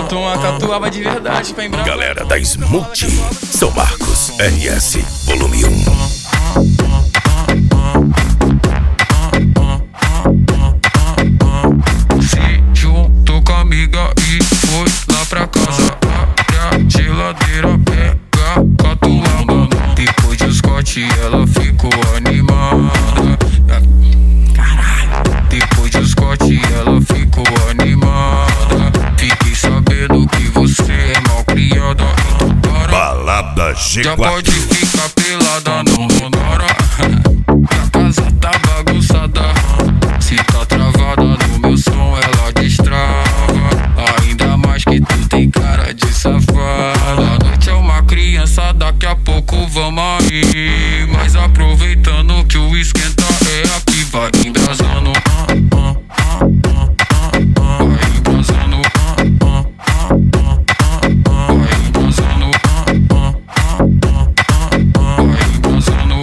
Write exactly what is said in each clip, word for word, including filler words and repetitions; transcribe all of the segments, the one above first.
boto uma catuaba de verdade pra embrar. Galera da Smooth, São Marcos, R S, volume um. Se juntou com a amiga e foi lá pra casa. Abre a geladeira, pega catuaba. Depois de Scott ela ficou animada. Caralho. Depois de Scott ela ficou animada. Fiquei sabendo que você é mal criada. Então para. Balada G quatro. Já pode ficar pelada, não para. A casa tá bagunçada. Se tá travada no meu som, ela destrava. Ainda mais que tu tem cara de safada. A noite é uma criança, daqui a pouco vamos aí. Mas aproveitando que o esquenta é aqui, vai embrasando. Vai embrasando. Vai embrasando. Vai embrasando.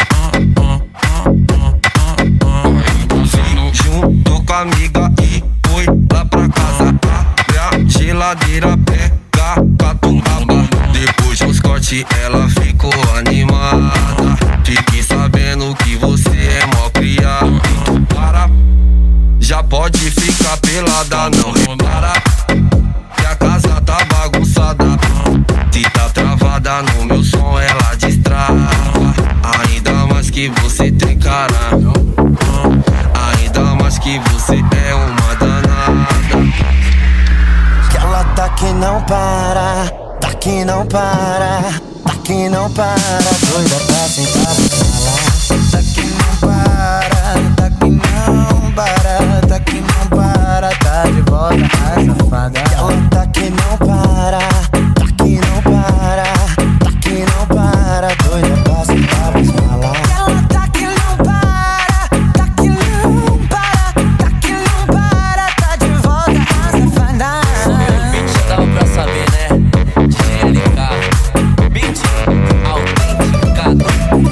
Juntou com a amiga e foi lá pra casa. Abre a geladeira, pega catuaba. Depois do Scott ela ficou animada. Fiquei sabendo que você é mó criado. Então para, já pode ficar pelada, não repara que a casa tá bagunçada. Se tá travada no meu som ela destrava. Ainda mais que você tem cara, ainda mais que você é uma danada. Que ela tá que não para, tá que não para, tá que não para, doida pra sentar pra falar. Tá que não para, tá que não para, tá que não para, tá de volta a safada. Que ela tá que não para, tá que não para, tá que não para, doida pra sentar pra falar. Que ela tá que não para, tá que não para, tá que não para, tá de volta a safada. Já dava pra saber, né? D J L K, beat autenticado.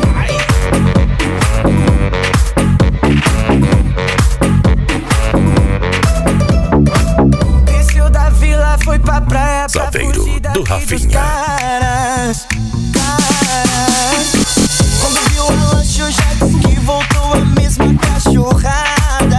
Desceu da vila, foi pra praia pra Saveiro fugir daqui do dos Rafinha. caras, caras. Quando viu a lancha, já disse que voltou a mesma cachorrada.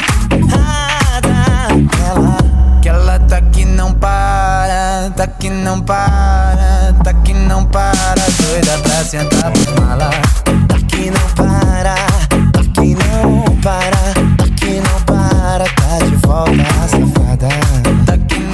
Ela, que ela tá que não para, tá que não para, tá que não para, doida pra sentar pros mala. Tá que não para, tá que não para, tá que não para, tá de volta a safada. Tá que